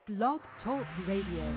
Blog Talk Radio.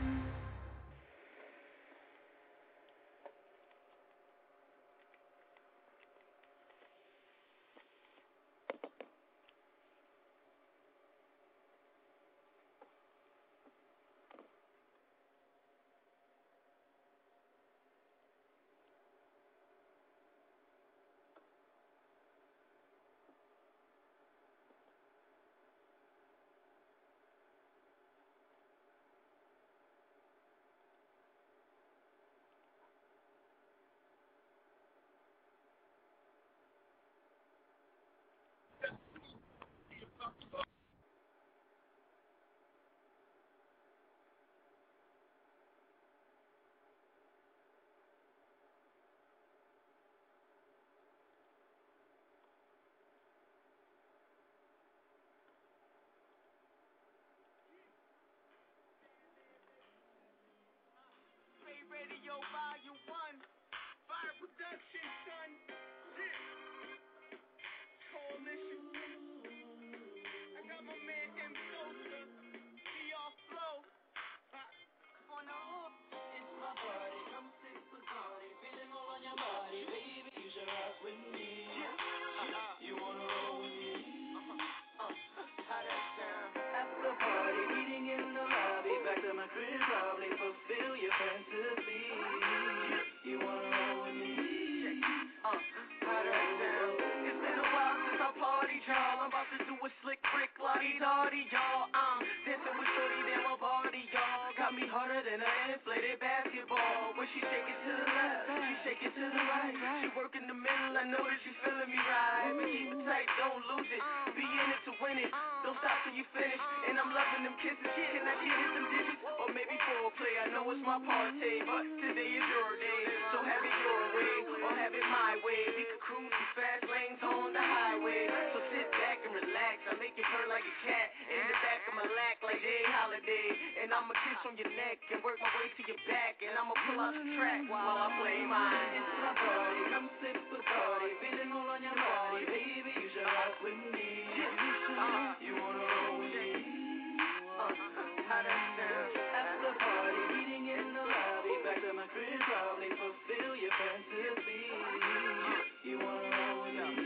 Radio Volume 1, Fire Production, son. Coalition. I got my man M. Sosa, DR Flow. On the hook. It's my party, come sip Bacardi, feeling all on your body, baby, you should rock with me. You wanna roll with me? How that sound? After the party, meeting in the lobby, back to my crib, probably fulfill your fantasy. You wanna roll with me? How that sound? It's been a while since I partied, y'all. I'm about to do a slick brick, lottie dottie, y'all. Dancing with shorty, damn a party, y'all. Got me harder than an inflated basketball. When she shake it to the left, she shake it to the right. She work in the middle, I know that she's feeling me right. But keep it tight, don't lose it. Be in it to win it. Don't stop till you finish. And I'm loving them kisses. Can I get in some digits? Or maybe foreplay. I know it's my party, but today is your day. So have it your way, or have it my way. We can cruise through fast lanes on the highway. So sit back and relax. I make you purr like a cat. In the back of my lack like Jay Holiday. And I'ma kiss on your neck and work my way to your back. And I'ma pull out the track while I play mine. It's my party, come sip Bacardi, feeling all on your body, baby, you should rock with me. You wanna roll with me? How that sound? After the party, meeting in the lobby, back to my crib, probably fulfill your fantasy. You wanna roll with me?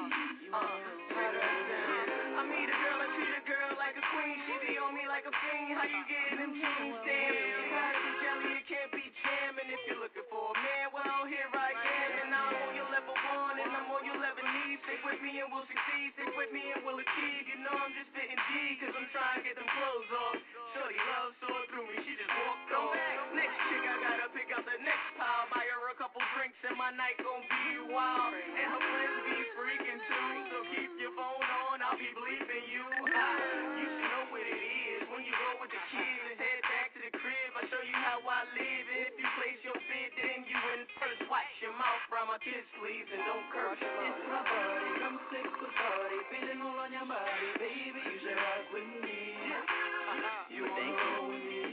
How that sound? I meet a girl, I treat a girl like a queen. She be on me like a fiend. How you getting them jeans? Damn, you got the jelly, it can't be jamming. If you're looking for a man, well, here I am. And I'm on your level 1, and I'm on your level need. Stick with me and we'll succeed. Stick with me and we'll achieve. You know I'm just fitting G, cause I'm trying to get them clothes off. Shorty love soared through me, she just walked off. Next chick, I gotta pick out the next pile. Buy her a couple drinks and my night gon' be wild. And her friends be freaking too. So keep your phone on, I'll be bleeping you. You should know what it is when you roll with the kids. Head back to the crib, I show you how I live. And if you place your bid, then you in first. Watch your mouth from my kids, please, and don't curse. It's my party, come sip Bacardi, feeling all on your body, baby, you should rock with me. You wanna roll with me?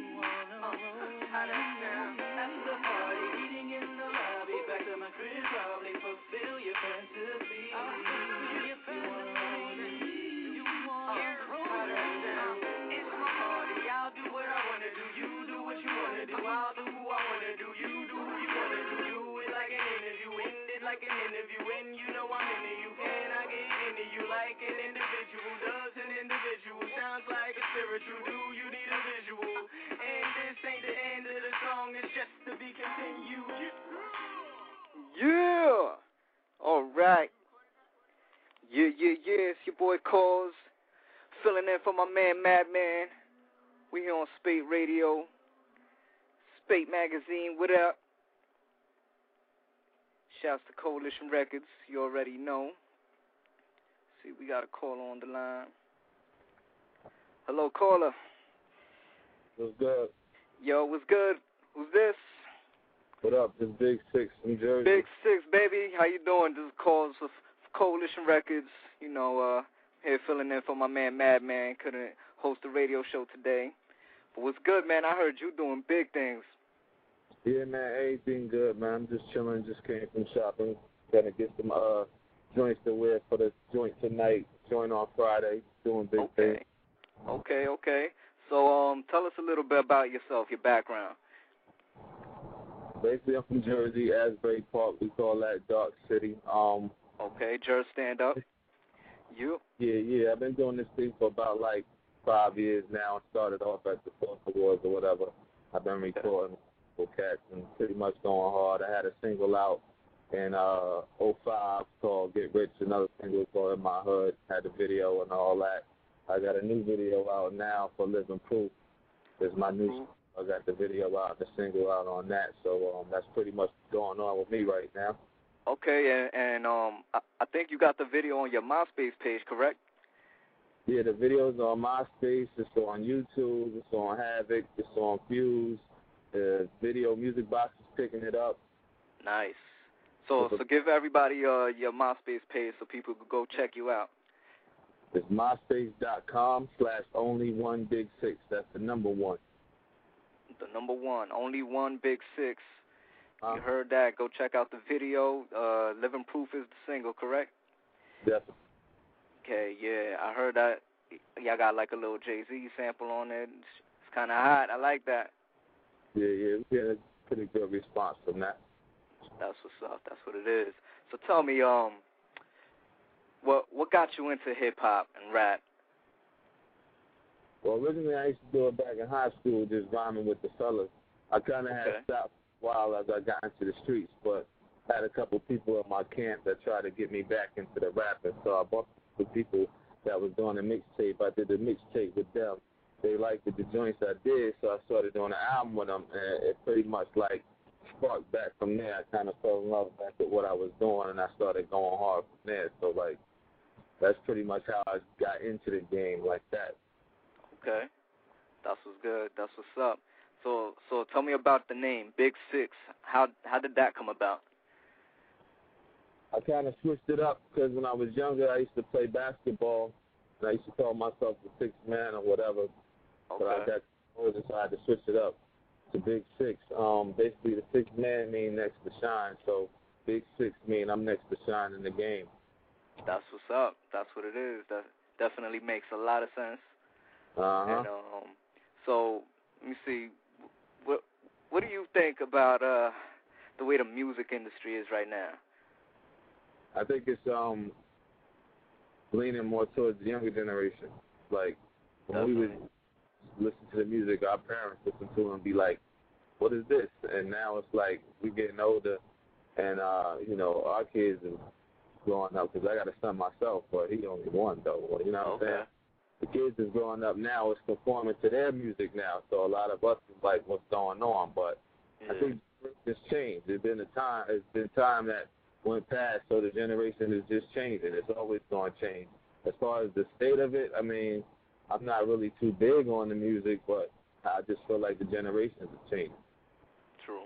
How that sound? After the party, meeting in the lobby, back to my crib, probably fulfill your fantasy. You wanna roll with me? How that sound? It's my party, I'll do what I wanna do. You do what you wanna do. I'll do who I wanna do. You do who you wanna do. Do it like an interview, end it like an interview. And you know I'm into you. Can I get into you like an individual? Does an individual sounds like a spiritual? Do you need a visual? And this ain't the end of the song, it's just to be continued. Yeah. All right. Yeah. It's your boy Cause. Filling in for my man Madman. We here on Spate Radio. Spate Magazine, what up? Shouts to Coalition Records. You already know. See, we got a caller on the line. Hello, caller. What's good? Yo, what's good? Who's this? What up? This Big Six, New Jersey. Big Six, baby. How you doing? This is Calls of Coalition Records. You know, here filling in for my man Madman. Couldn't host the radio show today. But what's good, man? I heard you doing big things. Yeah, man. Everything good, man. I'm just chilling. Just came from shopping. Gonna get some joints to wear for the joint tonight. Joint on Friday. Doing big things. Okay. So tell us a little bit about yourself, your background. Basically, I'm from Jersey, Asbury Park. We call that Dark City. Okay, Jersey, stand up. You? Yeah. I've been doing this thing for about like 5 years now. I started off at the Source Awards or whatever. I've been recording for cats and pretty much going hard. I had a single out in '05 called Get Rich, another single called In My Hood. Had the video and all that. I got a new video out now for Living Proof. It's my new. I got the video out, the single out on that. So that's pretty much going on with me right now. Okay, and I think you got the video on your MySpace page, correct? Yeah, the video's on MySpace. It's on YouTube. It's on Havoc. It's on Fuse. The video Music Box is picking it up. Nice. So give everybody your MySpace page so people could go check you out. It's myspace.com/only1big6. That's the number one. The number one, only one big six. You heard that. Go check out the video. Living Proof is the single, correct? Definitely. Okay, yeah. I heard that. Y'all got like a little Jay-Z sample on it. It's kind of hot. I like that. Yeah. We had a pretty good response from that. That's what's up. That's what it is. So tell me, what got you into hip-hop and rap? Well, originally I used to do it back in high school, just rhyming with the fellas. I kind of had stopped a while as I got into the streets, but I had a couple people in my camp that tried to get me back into the rapping. So I bumped with people that was doing a mixtape. I did a mixtape with them. They liked the joints I did, so I started doing an album with them, and it pretty much like sparked back from there. I kind of fell in love back with what I was doing, and I started going hard from there. So like that's pretty much how I got into the game like that. Okay, that's what's good. That's what's up. So tell me about the name Big Six. How did that come about? I kind of switched it up because when I was younger, I used to play basketball, and I used to call myself the sixth man or whatever. Okay. But I got older, so I had to switch it up to Big Six. Basically, the sixth man means next to shine, so Big Six mean I'm next to shine in the game. That's what's up. That's what it is. That definitely makes a lot of sense. And so let me see. What do you think about the way the music industry is right now? I think it's leaning more towards the younger generation. Like when we would listen to the music, our parents listen to it and be like, "What is this?" And now it's like we're getting older, and our kids are growing up. Because I got a son myself, but he only one though. You know what I'm saying? The kids is growing up now. It's conforming to their music now. So a lot of us is like, what's going on? But I think it's changed. It's been time that went past, so the generation is just changing. It's always going to change. As far as the state of it, I mean, I'm not really too big on the music, but I just feel like the generations have changed. True.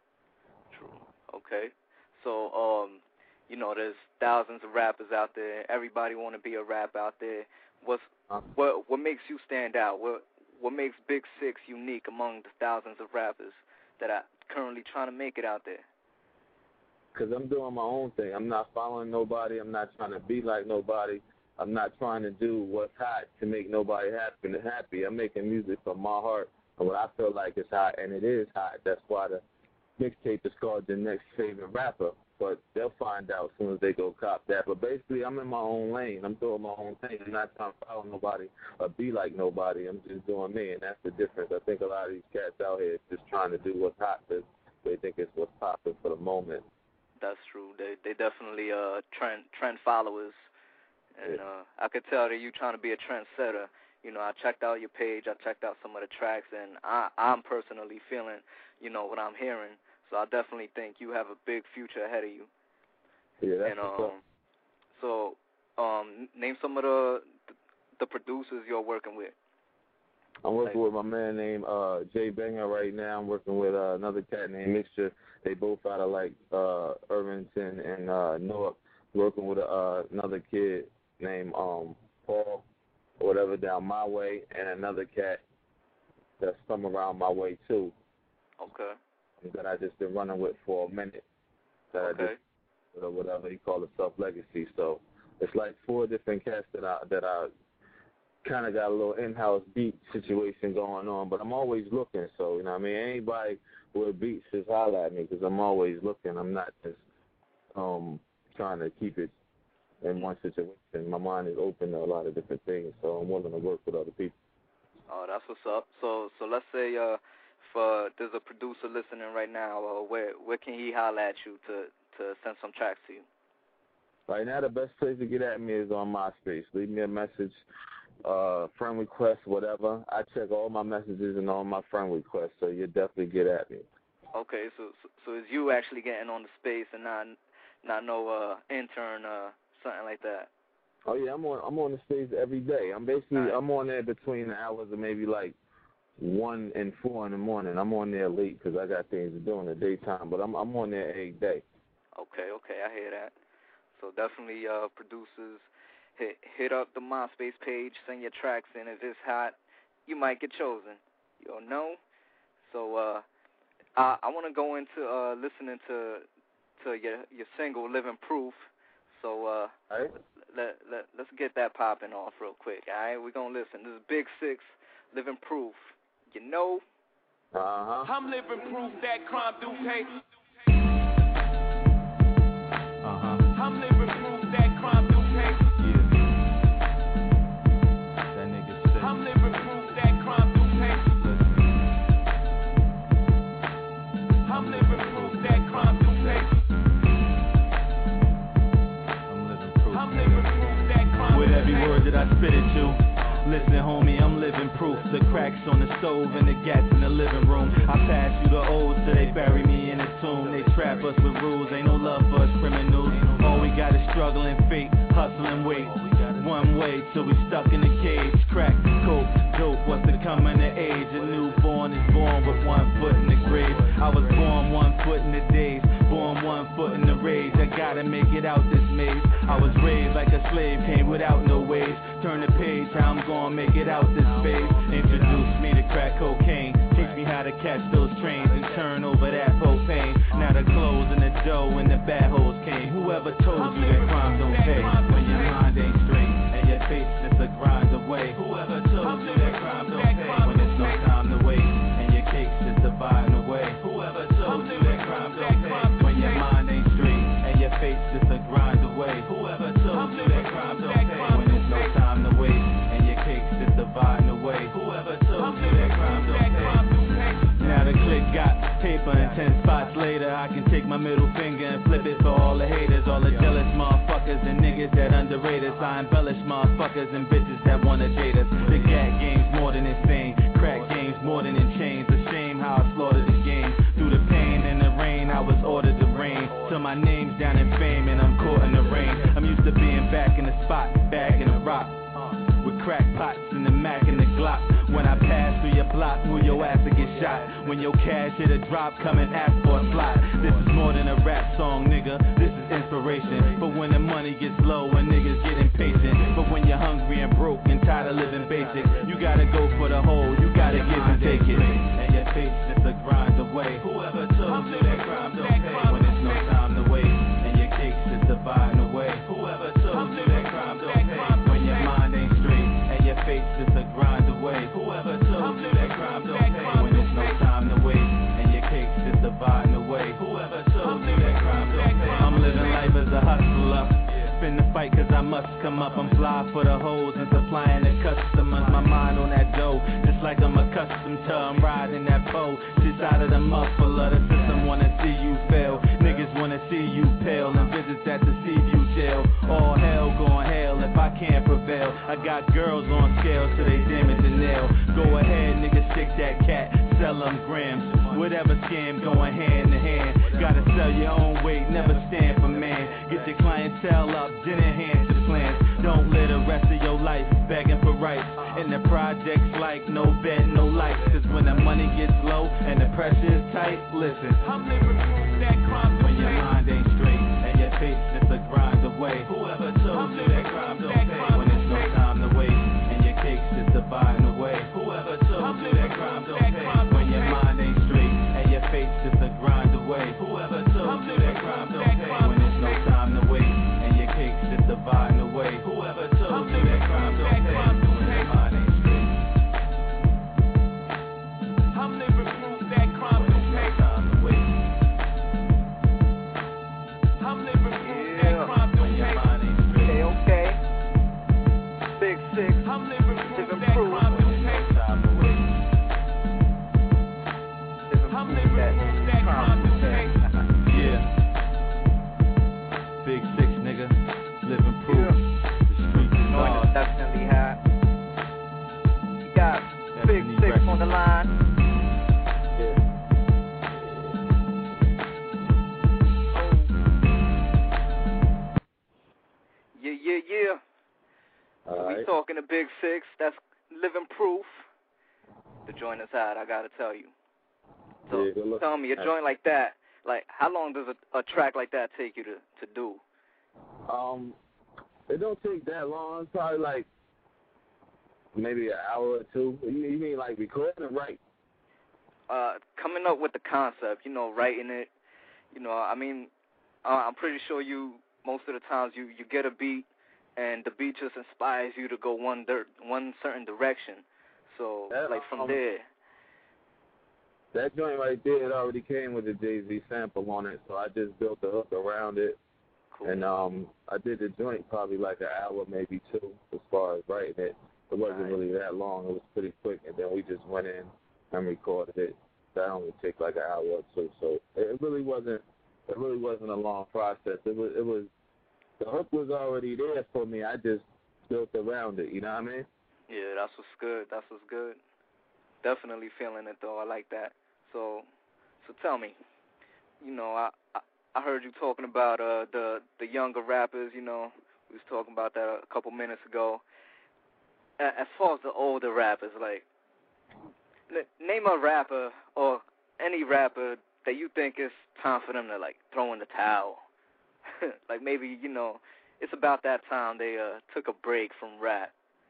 Okay. So, there's thousands of rappers out there. Everybody want to be a rap out there. What makes you stand out? What makes Big Six unique among the thousands of rappers that are currently trying to make it out there? Because I'm doing my own thing. I'm not following nobody. I'm not trying to be like nobody. I'm not trying to do what's hot to make nobody happy. I'm making music from my heart and what I feel like is hot, and it is hot. That's why the mixtape is called The Next Favorite Rapper. But they'll find out as soon as they go cop that. But basically, I'm in my own lane. I'm doing my own thing. I'm not trying to follow nobody or be like nobody. I'm just doing me, and that's the difference. I think a lot of these cats out here just trying to do what's hot because they think it's what's popping for the moment. That's true. They definitely trend followers, and I could tell that you trying to be a trendsetter. I checked out your page. I checked out some of the tracks, and I'm personally feeling, what I'm hearing. So I definitely think you have a big future ahead of you. Yeah, that's so name some of the producers you're working with. I'm working with my man named Jay Banger right now. I'm working with another cat named Mixture. They both out of Irvington and Newark. Working with another kid named Paul, or whatever, down my way, and another cat that's from around my way too. Okay. That I just been running with for a minute. I just, or whatever he called himself, Legacy. So it's like 4 different cats that I kind of got a little in-house beat situation going on, but I'm always looking. So, you know what I mean? Anybody with beats just holler at me because I'm always looking. I'm not just trying to keep it in one situation. My mind is open to a lot of different things, so I'm willing to work with other people. Oh, that's what's up. So let's say if there's a producer listening right now, where can he holler at you to send some tracks to you? Right now, the best place to get at me is on MySpace. Leave me a message, friend request, whatever. I check all my messages and all my friend requests, so you'll definitely get at me. Okay, so is you actually getting on the space and not no intern something like that? Oh yeah, I'm on the stage every day. I'm on there between the hours of maybe like 1 and 4 in the morning. I'm on there late because I got things to do in the daytime, but I'm on there every day. Okay, I hear that. So definitely producers hit up the MySpace page, send your tracks in. If it's hot, you might get chosen. You don't know. So I want to go into listening to your single Living Proof. So right. Let's get that popping off real quick. All right, we're gonna listen. This is Big Six, Living Proof. You know. I'm living proof that crime do pay. I'm living proof that crime do pay. That nigga sick. I'm living proof that crime do pay. I'm living proof that crime do pay. I'm living proof that crime with every word that I spit at you. Listen, homie, I'm living proof. The cracks on the stove and the gats in the living room. I pass you the O's till they bury me in a tomb. They trap us with rules, ain't no love for us criminals. All we got is struggling fate, hustling weight. One way till we stuck in the cage. Crack, coke, dope, what's the coming of age? A newborn is born with 1 foot in the grave. I was born 1 foot in the days, born 1 foot in the rage. I gotta make it out this maze. I was raised like a slave, came without no wage. Turn the page, how I'm gonna make it out this phase. Introduce me to crack cocaine. Teach me how to catch those trains and turn over that propane. Now the clothes and the dough and the bad hoes came. Whoever told you that crime don't pay when your mind ain't straight and your face just a grind away? Whoever told you that crime don't pay when there's no time to wait and your cake's just dividing away? Whoever told you that crime don't pay when your mind ain't straight and your face just a grind away? Whoever told you that crime don't pay when there's no time to wait and your cake's just dividing away? Whoever told you that crime don't pay? Now the click got paper and 10 spots later. I can take my middle finger and flip it for all the haters, all the jealous motherfuckers and niggas that underrate us. I embellish motherfuckers and bitches that wanna date us. The gat game's more than insane, crack game's more than in chains. A shame how I slaughtered the game. Through the pain and the rain, I was ordered to reign. Till my name's down in fame and I'm caught in the rain. I'm used to being back in the spot, bagging a rock. With crack pots and the Mac and the Glock. When I pass through your block, move your ass to get shot. When your cash hit a drop, come and ask for a slot. This is more than a rap song, nigga. This is inspiration. But when the money gets low and niggas get impatient. But when you're hungry and broke and tired of living basic, you gotta go for the whole, you gotta give and take it. And your face just a grind away. Whoever told you that crime don't pay when there's no time to wait and your cake's just dividing away? Whoever told you that crime don't pay when your mind ain't straight and your face just a grind away? Whoever told you that crime don't pay when there's no time to wait and your cake's just dividing away? Whoever told you that crime don't pay? I'm living life as a hustler. Finna fight cause I must come up. I'm fly for the hoes and supplying the customers. My mind on that dough, just like I'm accustomed to. I'm riding that boat, just out of the muffler. The system wanna see you fail. Niggas wanna see you pale and visits at the Seaview jail. All hell going hell if I can't prevail. I got girls on scale so they damage the nail. Go ahead, niggas, stick that cat, sell them grams. Whatever scam going hand in hand. Gotta sell your own weight, never stand for man. Get your clientele up, then enhance your plans. Don't live the rest of your life begging for rights. In the projects like no bed, no lights. Cause when the money gets low and the pressure is tight, listen. I'm living proof that crime when your mind ain't straight and your face just a grind away. Whoever told you that crime don't pay when there's no time to wait and your cake's just dividing away? Whoever told you that crime don't pay when your mind ain't straight and your face just a grind away? Whoever told you that crime don't pay when there's no time to wait and your cake's just dividing away? Whoever told you that crime don't pay when your mind Big Destiny Six Records. on the line. Yeah. All We talking to Big Six. That's living proof. The joint is hot, I gotta tell you. So Yeah, good luck. tell me, a joint like that, like how long does a track like that take you to do? It don't take that long. It's probably like maybe an hour or two. You mean like recording it, right? Coming up with the concept, writing it, I'm pretty sure most of the times you get a beat and the beat just inspires you to go one certain direction. So like from there. That joint right there, it already came with a Jay-Z sample on it, so I just built the hook around it. Cool. And I did the joint probably like an hour, maybe two, as far as writing it. It wasn't really that long. It was pretty quick, and then we just went in and recorded it. That only took like an hour or two. So it really wasn't a long process. It was the hook was already there for me. I just built around it. You know what I mean? Yeah, that's what's good. That's what's good. Definitely feeling it though. I like that. So tell me, I heard you talking about the younger rappers. We was talking about that a couple minutes ago. As far as the older rappers, like name a rapper or any rapper that you think it's time for them to like throw in the towel. Like maybe it's about that time they took a break from rap.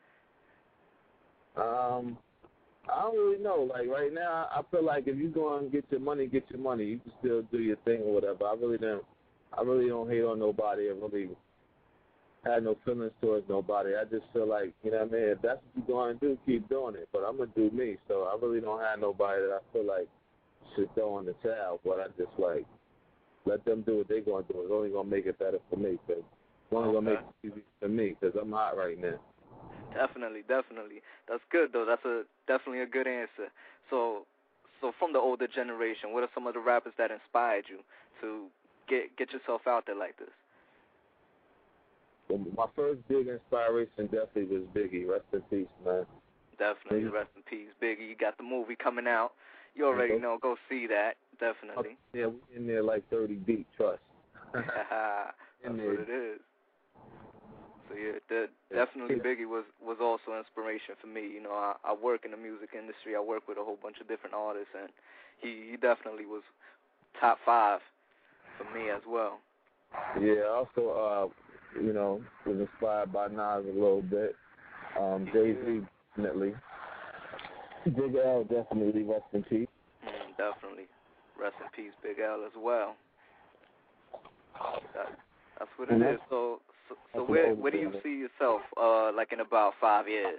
I don't really know. Like right now, I feel like if you go and get your money. You can still do your thing or whatever. I really don't hate on nobody. I really had no feelings towards nobody. I just feel like, you know what I mean, if that's what you're going to do, keep doing it. But I'm going to do me. So I really don't have nobody that I feel like should throw in the towel. But I just like let them do what they're going to do. It's only going to make it better for me. Cause it's only going to make it easy for me because I'm hot right now. Definitely. That's good though. That's definitely a good answer. So from the older generation, what are some of the rappers that inspired you to get yourself out there like this? Well, my first big inspiration definitely was Biggie. Rest in peace, man. Definitely, rest in peace, Biggie. You got the movie coming out. You already know. Go see that. Definitely. Yeah, we in there like 30 deep. Trust. That's what it is. So yeah, definitely Biggie was also an inspiration for me. I work in the music industry. I work with a whole bunch of different artists, and he definitely was top 5 for me as well. Yeah, also was inspired by Nas a little bit. Jay-Z definitely. Big L definitely, rest in peace. Definitely, rest in peace, Big L as well. That's what it is. So where do you see yourself like in about 5 years?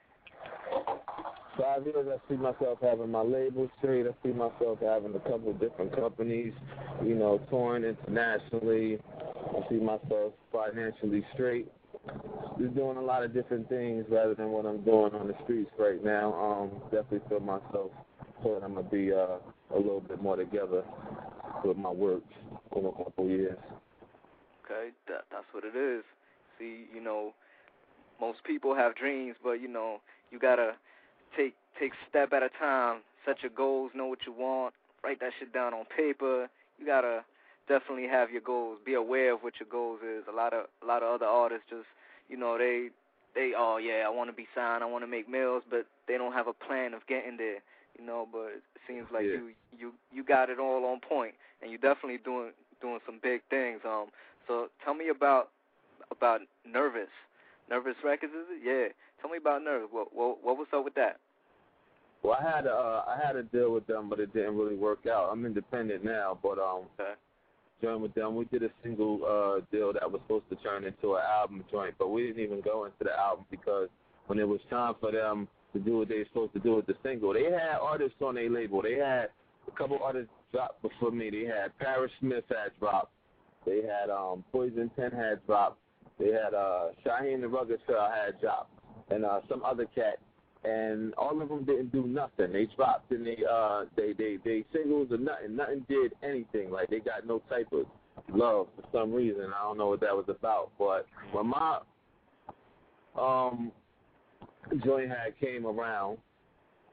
5 years, I see myself having my label straight. I see myself having a couple of different companies, touring internationally. I see myself financially straight. Just doing a lot of different things rather than what I'm doing on the streets right now. Definitely feel myself so I'm going to be a little bit more together with my work in a couple years. Okay, that's what it is. See, most people have dreams, but, you got to take step at a time, set your goals, know what you want, write that shit down on paper. You got to definitely have your goals, be aware of what your goals is. A lot of other artists just, they oh, yeah, I want to be signed, I want to make mills, but they don't have a plan of getting there, but it seems like you got it all on point, and you're definitely doing some big things. So tell me about Nervous Records, is it? Yeah. Tell me about Nervous. What was up with that? Well, I had a deal with them, but it didn't really work out. I'm independent now, but joined with them. We did a single deal that was supposed to turn into an album joint, but we didn't even go into the album because when it was time for them to do what they were supposed to do with the single, they had artists on their label. They had a couple artists drop before me. They had Paris Smith had dropped. They had Poison 10 had dropped. They had Shaheem the Rugged Trail had dropped, and some other cat. And all of them didn't do nothing. They dropped and they singles or nothing. Nothing did anything. Like they got no type of love for some reason. I don't know what that was about. But when my joint had came around,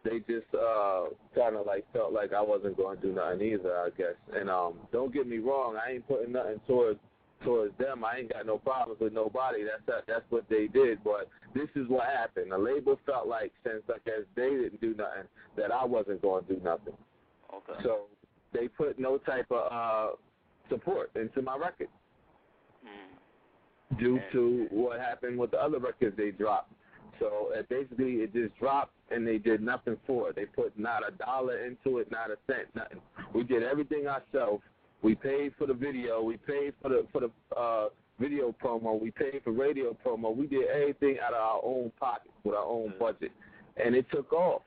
they just kind of like felt like I wasn't going to do nothing either, I guess. And don't get me wrong, I ain't putting nothing towards them. I ain't got no problems with nobody. That's what they did. But this is what happened. The label felt like, since I guess they didn't do nothing, that I wasn't going to do nothing. Okay. So they put no type of support into my record due to what happened with the other records they dropped. So basically it just dropped, and they did nothing for it. They put not a dollar into it, not a cent, nothing. We did everything ourselves. We paid for the video. We paid for the video promo. We paid for radio promo. We did everything out of our own pocket with our own budget, and it took off.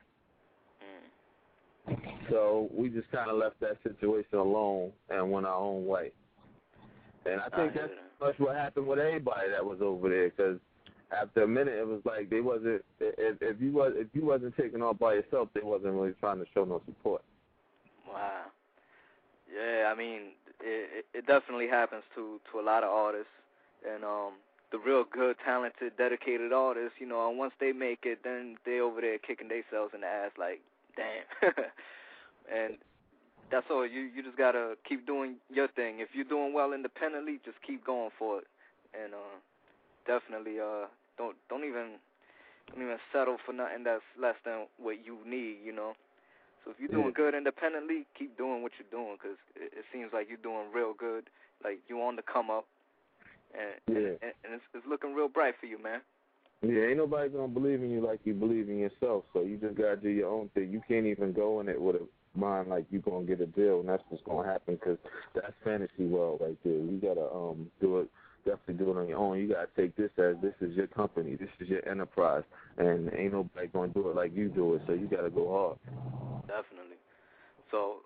So we just kind of left that situation alone and went our own way. And I think that's much what happened with everybody that was over there, because after a minute it was like they wasn't. If you wasn't taking off by yourself, they wasn't really trying to show no support. Wow. Yeah, I mean, it definitely happens to a lot of artists, and the real good, talented, dedicated artists, you know, and once they make it, then they over there kicking themselves in the ass like, damn. And that's all. You just gotta keep doing your thing. If you're doing well independently, just keep going for it, and definitely don't even settle for nothing that's less than what you need, you know. So if you're doing good independently, keep doing what you're doing, because it seems like you're doing real good. Like, you're on the come up, and it's looking real bright for you, man. Yeah, ain't nobody going to believe in you like you believe in yourself, so you just got to do your own thing. You can't even go in it with a mind like you're going to get a deal, and that's what's going to happen, because that's fantasy world right there. You got to do it. Definitely do it on your own. You got to take this as this is your company. This is your enterprise. And ain't nobody going to do it like you do it, so you got to go hard. Definitely. So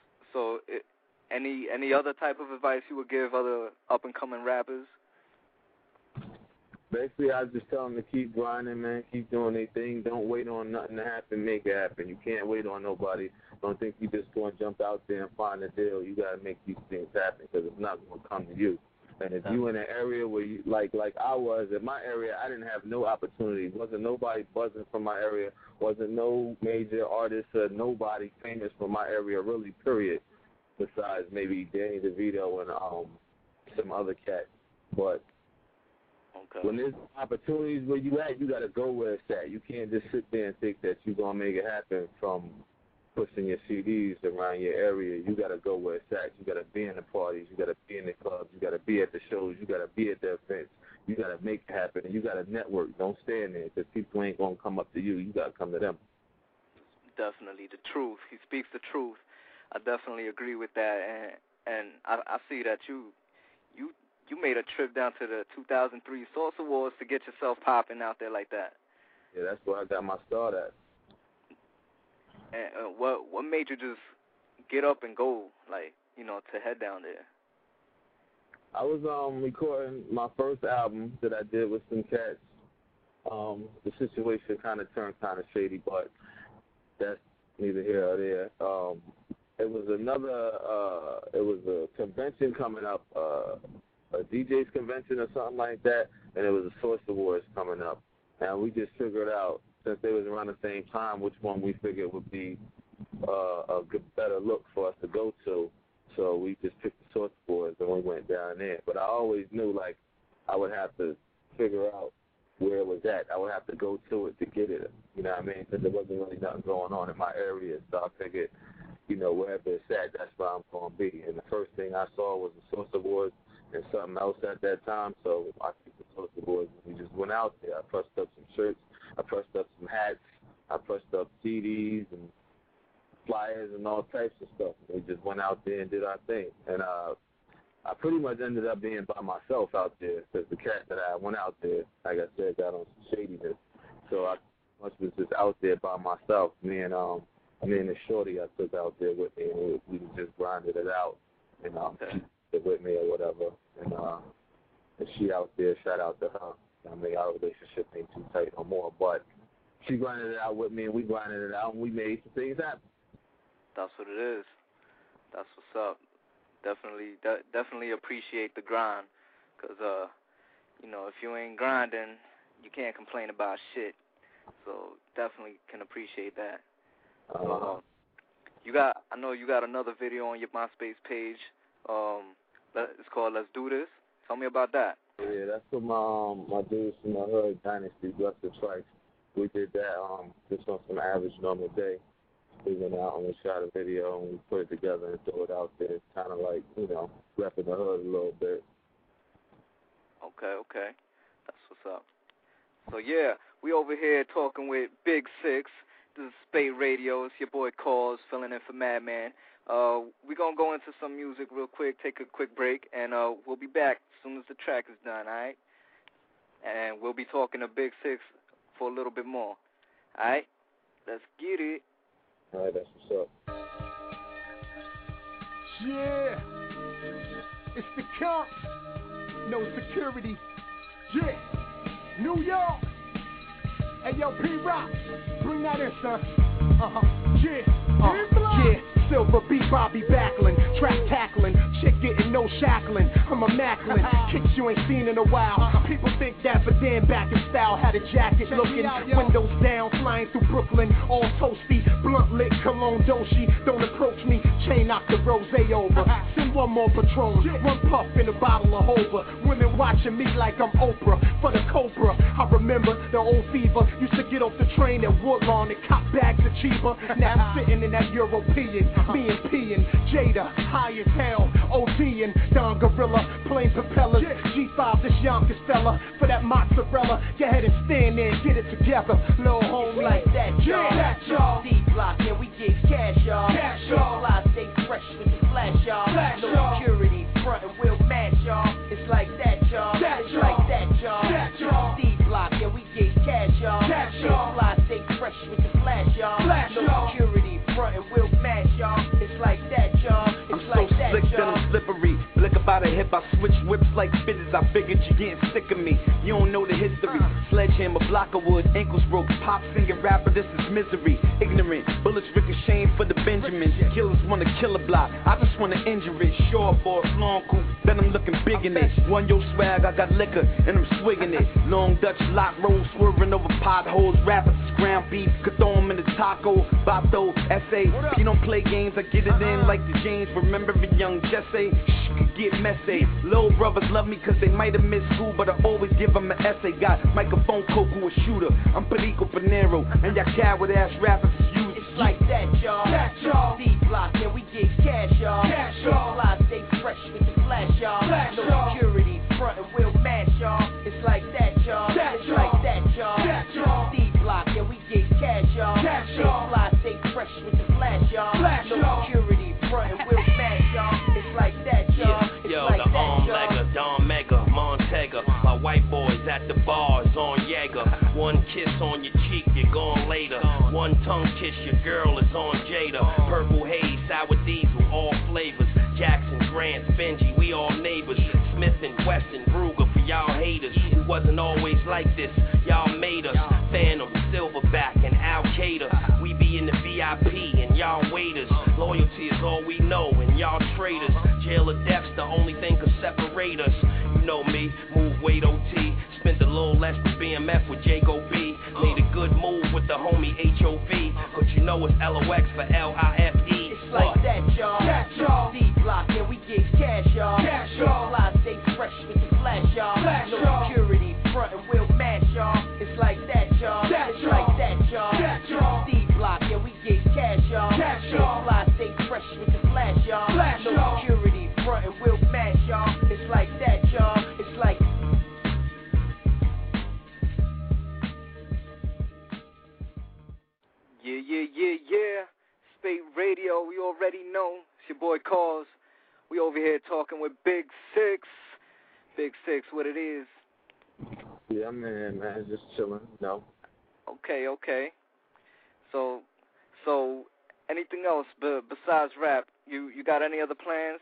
any other type of advice you would give other up-and-coming rappers? Basically, I just tell them to keep grinding, man. Keep doing their thing. Don't wait on nothing to happen. Make it happen. You can't wait on nobody. Don't think you just going to jump out there and find a deal. You got to make these things happen, because it's not going to come to you. And if you in an area where you like I was in my area, I didn't have no opportunity. Wasn't nobody buzzing from my area. Wasn't no major artist or nobody famous from my area, really. Period. Besides maybe Danny DeVito and some other cat. But when there's opportunities where you at, you got to go where it's at. You can't just sit there and think that you're gonna make it happen from pushing your CDs around your area. You got to go where it's at. You got to be in the parties. You got to be in the clubs. You got to be at the shows. You got to be at the events. You got to make it happen. And you got to network. Don't stand there, because people ain't going to come up to you. You got to come to them. Definitely the truth. He speaks the truth. I definitely agree with that. And I see that you made a trip down to the 2003 Source Awards to get yourself popping out there like that. Yeah, that's where I got my start at. And what made you just get up and go, like, you know, to head down there? I was recording my first album that I did with some cats. The situation kind of turned kind of shady, but that's neither here or there. It was it was a convention coming up, a DJ's convention or something like that, and it was a Source Awards coming up. And we just figured out, since they was around the same time, which one we figured would be a better look for us to go to. So we just picked the Source Awards and we went down there. But I always knew, like, I would have to figure out where it was at. I would have to go to it to get it, you know what I mean? Because there wasn't really nothing going on in my area. So I figured, you know, wherever it's at, that's where I'm going to be. And the first thing I saw was the Source Awards and something else at that time. So I picked the Source Awards and we just went out there. I pressed up some shirts. I pressed up some hats. I pressed up CDs and flyers and all types of stuff. We just went out there and did our thing. And I pretty much ended up being by myself out there, because the cat that I went out there, like I said, got on some shadiness. So I was just out there by myself. Me and the shorty I took out there with me, and we just grinded it out, and it with me or whatever. And she out there, shout out to her. I mean, our relationship ain't too tight no more, but she grinded it out with me, and we grinded it out, and we made some things happen. That's what it is. That's what's up. Definitely appreciate the grind, because, you know, if you ain't grinding, you can't complain about shit. So definitely can appreciate that. I know you got another video on your MySpace page. It's called Let's Do This. Tell me about that. Yeah, that's for my dudes from the hood, Dynasty, Blessed Trice. We did that just on some average normal day. We went out and we shot a video and we put it together and threw it out there. Kind of like, repping the hood a little bit. Okay. That's what's up. So, yeah, we over here talking with Big Six. This is Spate Radio. It's your boy Cause, filling in for Madman. We're going to go into some music real quick, take a quick break, and we'll be back as soon as the track is done, all right? And we'll be talking to Big Six for a little bit more. All right? Let's get it. All right, that's what's up. Yeah. It's the cops. No security. Yeah. New York. Hey, yo, P-Rock. Bring that in, son. Yeah. Silver B. Bobby Backlund, trap tackling, chick getting no shackling. I'm a Macklin, kicks you ain't seen in a while. People think that, but then back in style, had a jacket looking, windows down, flying through Brooklyn, all toasty, blunt lit, cologne doshi. Don't approach me, chain knock the rose over. Send one more Patron, one puff in a bottle of Hova. Women watching me like I'm Oprah for the Cobra. I remember the old fever, used to get off the train at Woodlawn and cop bags of cheaper. Now I'm sitting in that European. Me and P and Jada, high as hell, OD and Don Gorilla, plain propellers, G5, this Yonkers fella, for that mozzarella, go ahead and stand there and get it together, little home like that, y'all, D-Block, and we get cash, y'all, fly, stay fresh with the flash, y'all, no security, front and we'll match, y'all, it's like that, y'all, it's like that, y'all, D-Block, and we get cash, y'all, fly, stay fresh with the flash, y'all, no security, front and we'll match, y'all. It's like that, y'all. It's like that, slick that I'm slippery. Lick about a hip, I switch whips like spitters. I figured you're getting sick of me. You don't know the history. Sledgehammer, block of wood, ankles broke. Pop singing rapper, this is misery. Ignorant, bullets ricocheting for the Benjamins. Killers wanna kill a block. I just wanna injure it. Short board, long coupe. Then I'm looking big in it. One yo swag, I got liquor and I'm swigging it. Long Dutch lock roll, swerving over potholes. Rappers ground beef, could throw 'em in the taco. Bato, SA. You don't play games, I get it in like the James. Remember the young Jesse? Shh, could get messy. Little brothers love me cause they might have missed school, but I always give them an essay. Got microphone Coco, a shooter. I'm Perico Panero, and y'all coward ass rappers is used. It's like that, y'all. D-Block, and we get cash, y'all. Fly, stay fresh with the flash, y'all. No security, front and we'll match, y'all. It's like that, y'all. It's like that, y'all. D-Block, and we get cash, y'all. Fly, stay fresh with the flash, y'all. No security, front and we'll match, y'all. It's like that, y'all. Yo, the arm legger, Don Mega, Montega. My white boys at the bars on Jaeger. One kiss on your cheek, you're gone later. One tongue kiss, your girl is on Jada. Purple haze, sour diesel, all flavors. Jackson, Grant, Benji, we all neighbors. Smith and Wesson, Ruger for y'all haters. It wasn't always like this, y'all made us. Phantom, Silverback, and Al Qaeda. We be in the VIP and y'all waiters. Loyalty is all we know and y'all traitors. Jail or death's the only thing could separate us. You know me, move weight OT. Spent a little less than BMF with Jago B. Made a good move with the homie HOV. But you know it's LOX for LIFE. It's like that, y'all. D-Block, and we get cash, y'all. Fly, stay fresh with the flash, y'all. No security, front and we'll match, y'all. It's like that, y'all. It's like that, y'all. D-Block, and we get cash, y'all. Fly, stay fresh with the flash, y'all. No security, front and we'll match, y'all. It's like that, y'all. It's like Yeah. Spate Radio, we already know. It's your boy Cause. We over here talking with Big Six. Big Six, what it is. Yeah, man, just chilling, no. Okay. So anything else besides rap? You got any other plans?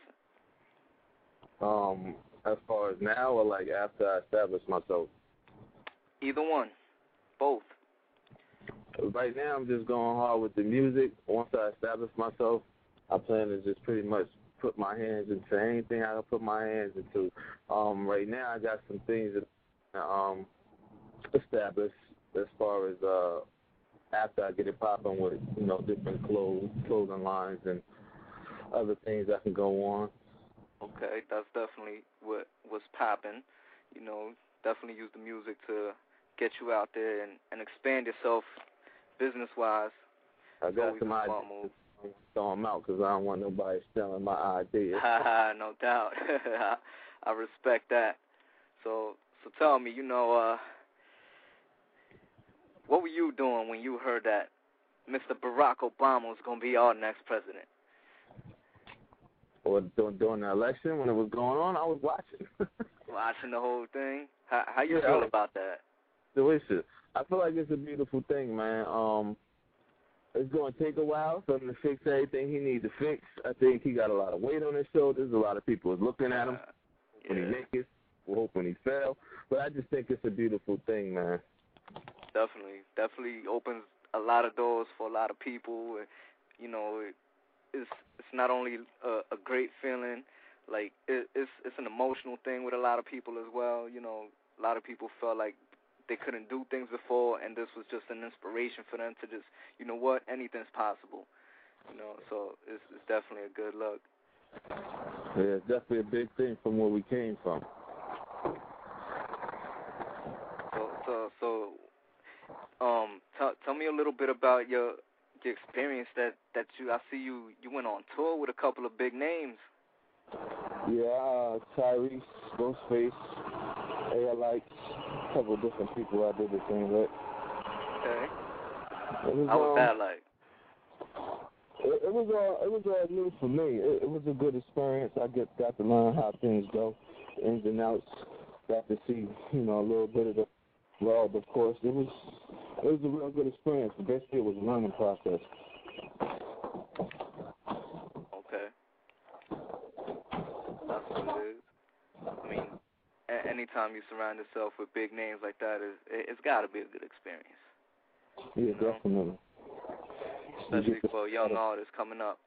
As far as now or like after I establish myself? Either one. Both. Right now, I'm just going hard with the music. Once I establish myself, I plan to just pretty much put my hands into anything I can put my hands into. Right now, I got some things that established as far as after I get it popping with, you know, different clothing lines and other things I can go on. Okay, that's definitely what's popping. You know, definitely use the music to get you out there and expand yourself business-wise. I got some ideas. Throw them out because I don't want nobody stealing my ideas. No doubt. I respect that. So tell me, you know, what were you doing when you heard that Mr. Barack Obama was going to be our next president? Or during the election when it was going on, I was watching. Watching the whole thing? How you feel about that? Delicious. I feel like it's a beautiful thing, man. It's going to take a while for him to fix everything he needs to fix. I think he got a lot of weight on his shoulders. A lot of people are looking at him. When he make it, we'll hope when he fail. But I just think it's a beautiful thing, man. Definitely opens a lot of doors for a lot of people. You know, it's not only a great feeling, like it's an emotional thing with a lot of people as well. You know, a lot of people felt like they couldn't do things before, and this was just an inspiration for them to just, you know what, anything's possible. You know, so it's definitely a good look. Yeah, it's definitely a big thing from where we came from. Tell me a little bit about your experience that I see you went on tour with a couple of big names. Yeah, Tyrese, Ghostface, A.I.Like, a couple of different people I did the thing with. Okay. How was that like? It was all new for me. It was a good experience. I got to learn how things go, the ins and outs. Got to see, you know, a little bit of the world, of course. It was a real good experience. Basically, it was a learning process. Okay. That's what it is. I mean, anytime you surround yourself with big names like that, it's got to be a good experience. Yeah, definitely. Especially for young artists coming up.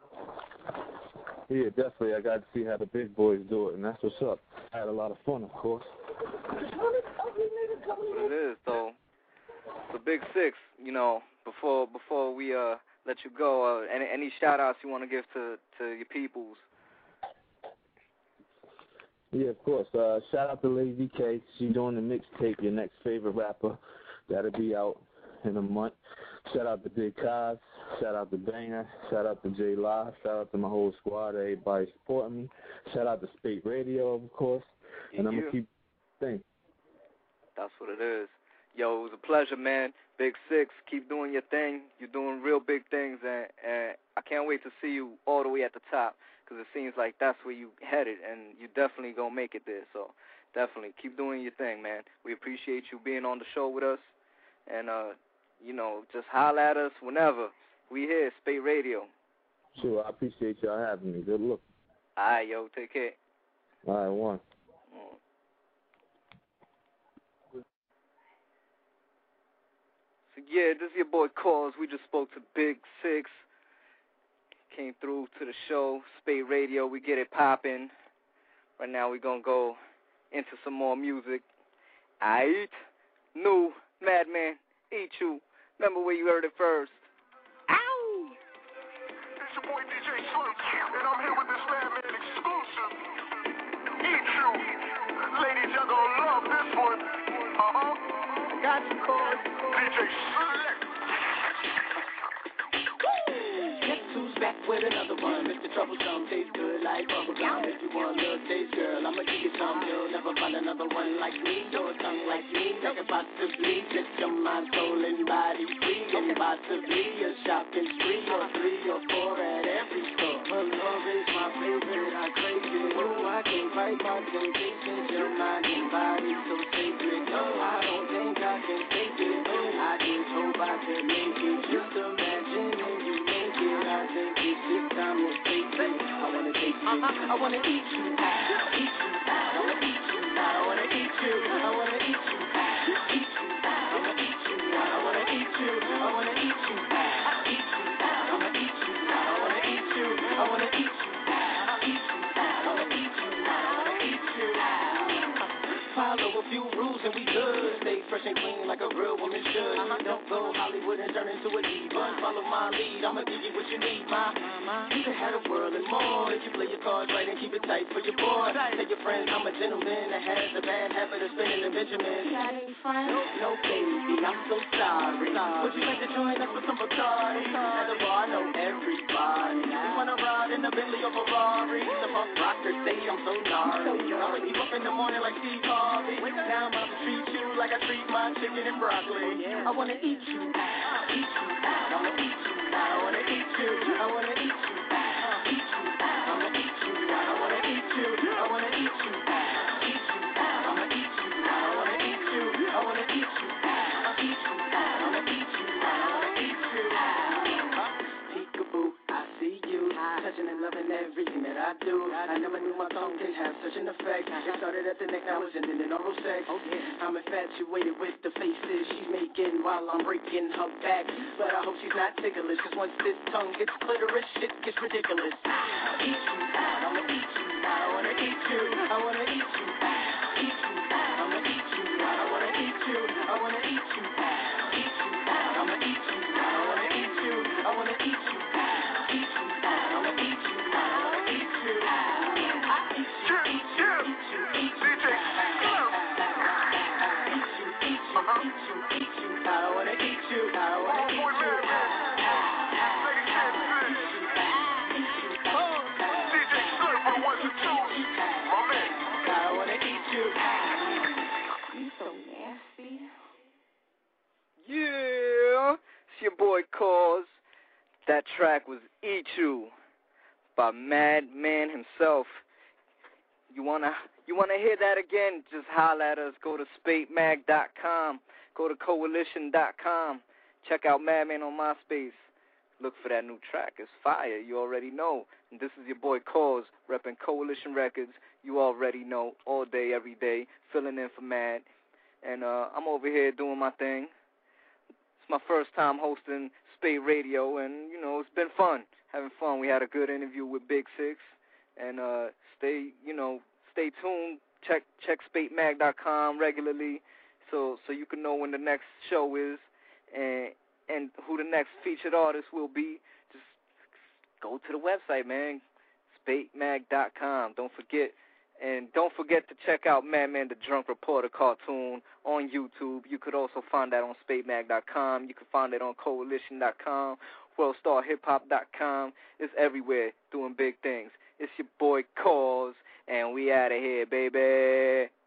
Yeah, definitely. I got to see how the big boys do it, and that's what's up. I had a lot of fun, of course. That's what it is. So Big Six, you know, before we let you go, any shout-outs you want to give to your peoples? Yeah, of course. Shout out to Lazy K. She's doing the mixtape, Your Next Favorite Rapper. That'll be out in a month. Shout out to Big Kaz. Shout out to Banger. Shout out to J Live. Shout out to my whole squad, everybody supporting me. Shout out to Spate Radio, of course. And I'm going to keep things. That's what it is. Yo, it was a pleasure, man. Big Six, keep doing your thing. You're doing real big things, and I can't wait to see you all the way at the top, because it seems like that's where you headed, and you definitely going to make it there. So definitely keep doing your thing, man. We appreciate you being on the show with us, and, you know, just holler at us whenever. We here, Spate Radio. Sure, I appreciate y'all having me. Good look. All right, yo, take care. All right, one. So, yeah, this is your boy Cause. We just spoke to Big Six. Came through to the show, Spate Radio. We get it popping. Right now we're going to go into some more music. Aight. New Madman, Eat You. Remember where you heard it first. Ow! It's your boy DJ Slump, and I'm here with this Madman exclusive. Eat You. Ladies, y'all gonna love this one. Got you, Cause. DJ Select. Guess who's back with another one? Mr. Troublesome, tastes good like bubblegum. If you want a little taste, girl, I'ma give you some. You'll never find another one like me, or a tongue like me. That can possibly set your mind, soul, and body free. And possibly a shopping spree, or 3 or 4 at every store. But love is my favorite, I crave it. Oh, I can't fight my temptations. Your mind and body so sacred. No, I don't think I can take it. I just hope I can make it. Just imagine when you make it. I think it's just time to take it. I wanna take you. I wanna eat you. Eat you. I wanna eat you. I wanna eat you. I wanna eat you. Eat you. I wanna eat you. I wanna eat you. I wanna eat you. Eat you. I wanna eat you. I wanna eat you. I wanna eat you. Eat you. I wanna eat you. I wanna eat you. Follow a few rules and we good. Stay fresh and clean like a real woman should. Don't go Hollywood and turn into a diva. Follow my lead, I'ma give you what you need, ma. You can have the world and more if you play your cards right and keep it tight for your boy. Tell your friends I'm a gentleman that has a bad habit of spending the Benjamin. Got any friends? No, baby, I'm so sorry. Would you like to join us for some Bacardi? At the bar, I know everybody. We wanna ride in the Bentley or Ferrari. The punk rockers say I'm so gnarly. I'ma keep up in the morning like Steve Harvey. Now I'm about to treat you like I treat my chicken and broccoli. I wanna eat you, eat you, I wanna eat you, I wanna eat you, I wanna eat you, eat you, I'ma eat you, I wanna eat you, I wanna eat you, eat you, I'ma eat you, I wanna eat you, I wanna eat you, eat you, I'ma eat you, I wanna eat you. Peekaboo, I see you, touching and loving everything that I do. I never knew my tongue could have such an effect. It started at the neck, now it's ending in oral sex. I'm infatuated with the faces she's making while I'm breaking her back. But I hope she's not ticklish, cause once this tongue gets clitoris, shit gets ridiculous. Eat you, I'ma eat you, I wanna eat you, I wanna eat you, eat you, I'ma eat you, I wanna eat you, I wanna eat you, eat you, I'ma eat you, I wanna eat you, I wanna eat you, eat you, I'ma eat you, I wanna eat you, I eat you, eat you, eat you, eat you, eat you, I wanna eat you, I wanna eat you. I wanna eat you. You so nasty. Yeah, it's your boy Cause. That track was Eat You by Madman himself. You wanna hear that again? Just holler at us. Go to SpateMag.com. Go to Coalition.com. Check out Madman on MySpace. Look for that new track. It's fire. You already know. And this is your boy Cause, repping Coalition Records. You already know. All day, every day. Filling in for Mad. And I'm over here doing my thing. It's my first time hosting Spate Radio, and, you know, it's been fun. Having fun. We had a good interview with Big Six. And stay tuned. Check SpateMag.com regularly so you can know when the next show is and who the next featured artist will be. Just go to the website, man. SpateMag.com. Don't forget. And don't forget to check out Madman the Drunk Reporter cartoon on YouTube. You could also find that on SpateMag.com. You can find it on Coalition.com, WorldStarHipHop.com. It's everywhere doing big things. It's your boy Cause, and we out of here, baby.